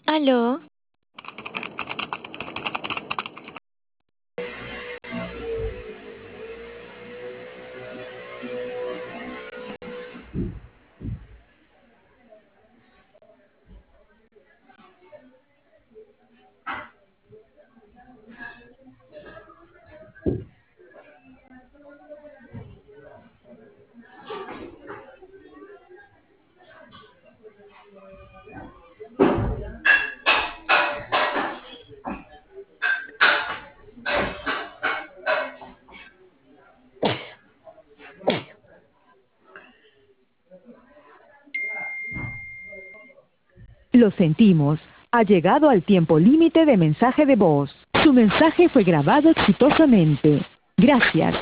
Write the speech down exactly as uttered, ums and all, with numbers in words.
¿Aló? Lo sentimos. Ha llegado al tiempo límite de mensaje de voz. Su mensaje fue grabado exitosamente. Gracias.